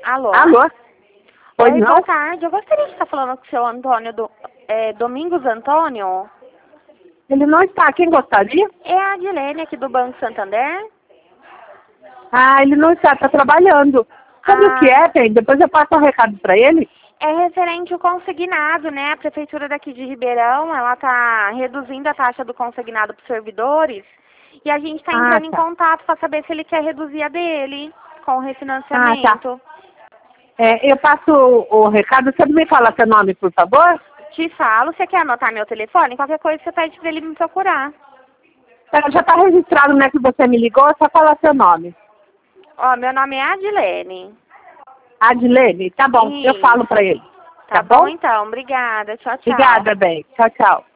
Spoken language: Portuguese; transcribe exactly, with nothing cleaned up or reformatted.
Alô? Alô? Oi, Oi, não? boa tarde. Eu gostaria de estar falando com o seu Antônio, do, é, Domingos Antônio. Ele não está. Quem gostaria? É a Adilene aqui do Banco Santander. Ah, ele não está, está trabalhando. Sabe o que Ah, é, tem? Depois eu passo um recado para ele. é referente ao consignado, né? A prefeitura daqui de Ribeirão, ela está reduzindo a taxa do consignado para os servidores. E a gente está Ah, entrando em tá. contato para saber se ele quer reduzir a dele com o Ah, tá. refinanciamento. É, eu passo o, o recado. Você me fala seu nome, por favor? Te falo, você quer anotar meu telefone? Qualquer coisa você pede para ele me procurar. Tá, já está registrado, né, que você me ligou. É só falar seu nome. Ó, meu nome é Adilene. Adilene, tá bom. Eu falo Isso. para ele. Tá Tá bom bom? então. Obrigada. Tchau, tchau. Obrigada, bem. Tchau, tchau.